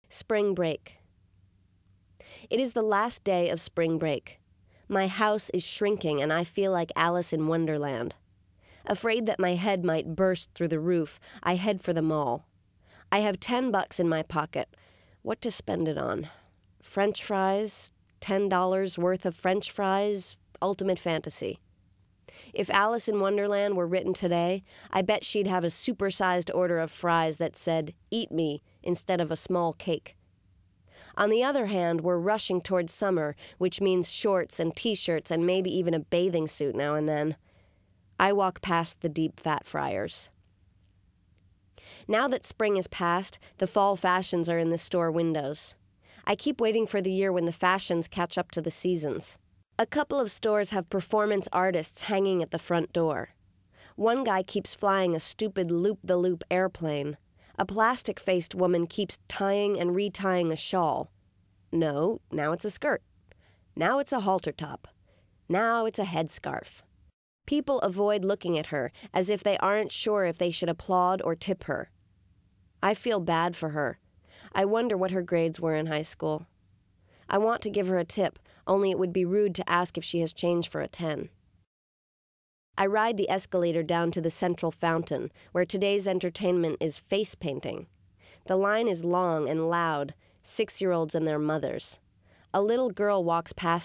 Spring break. It is the last day of spring break. My house is shrinking and I feel like Alice in Wonderland. Afraid that my head might burst through the roof, I head for the mall. I have $10 in my pocket. What to spend it on? French fries? $10 worth of French fries? Ultimate fantasy. If Alice in Wonderland were written today, I bet she'd have a supersized order of fries that said, "Eat me," instead of a small cake. On the other hand, we're rushing towards summer, which means shorts and t-shirts and maybe even a bathing suit now and then. I walk past the deep fat fryers. Now that spring is past, the fall fashions are in the store windows. I keep waiting for the year when the fashions catch up to the seasons. A couple of stores have performance artists hanging at the front door. One guy keeps flying a stupid loop-the-loop airplane. A plastic-faced woman keeps tying and retying a shawl. No, now it's a skirt. Now it's a halter top. Now it's a headscarf. People avoid looking at her, as if they aren't sure if they should applaud or tip her. I feel bad for her. I wonder what her grades were in high school. I want to give her a tip, only it would be rude to ask if she has change for a 10. I ride the escalator down to the central fountain, where today's entertainment is face painting. The line is long and loud, 6-year-olds and their mothers. A little girl walks past